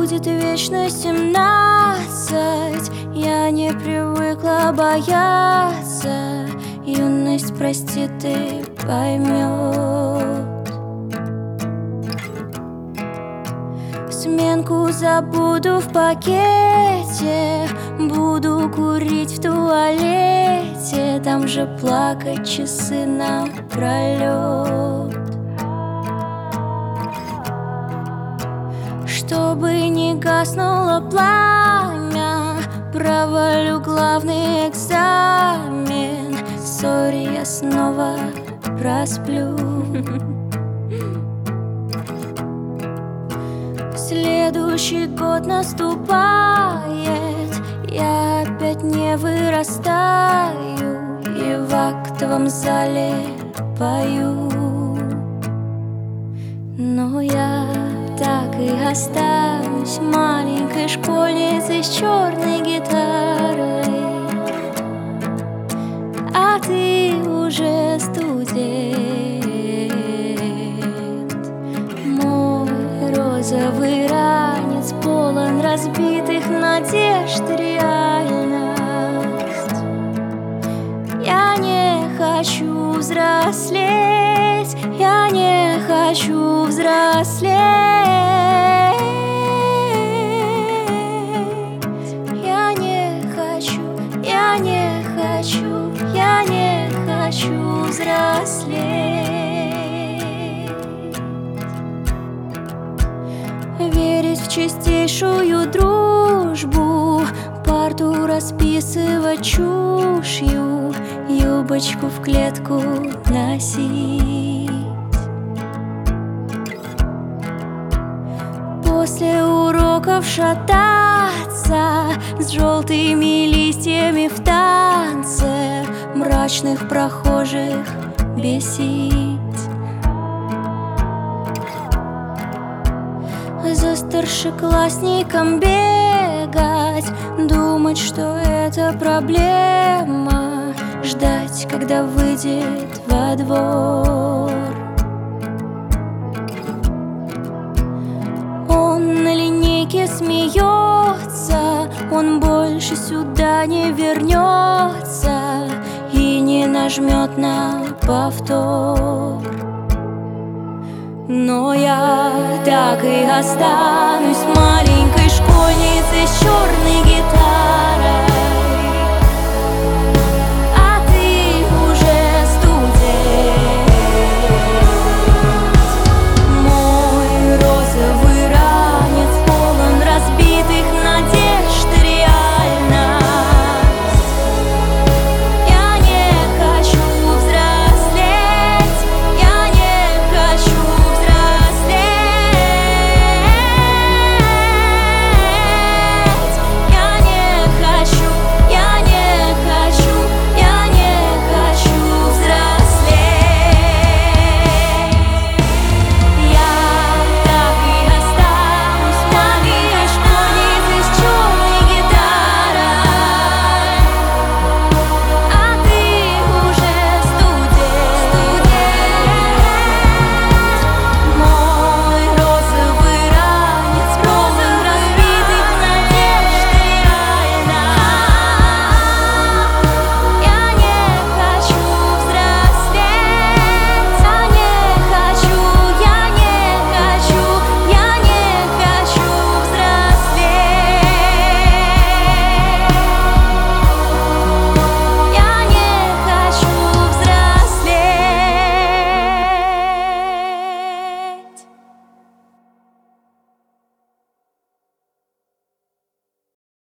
будет вечно 17. Я не привыкла бояться. Юность, прости, ты поймешь. Сменку забуду в пакете, буду курить в туалете, там же плакать часы напролет. Чтобы не гаснуло пламя, провалю главный экзамен. Сори, я снова просплю. Следующий год наступает, я опять не вырастаю и в актовом зале пою. Но я так и останусь маленькой школьницей с черной гитарой, а ты уже студент. Мой розовый ранец полон разбитых надежд, реальность. Я не хочу взрослеть, я не хочу взрослеть. Я не хочу, я не хочу, я не хочу взрослеть. Верить в чистейшую дружбу, парту расписывать чушью, юбочку в клетку носить. После уроков шататься с желтыми листьями в танце, мрачных прохожих бесить. За старшеклассником бегать, думать, что это проблема, ждать, когда выйдет во двор. Он на линейке смеется, он больше сюда не вернется и не нажмет на повтор. Но я так и останусь маленькой школьницей с черной гитарой.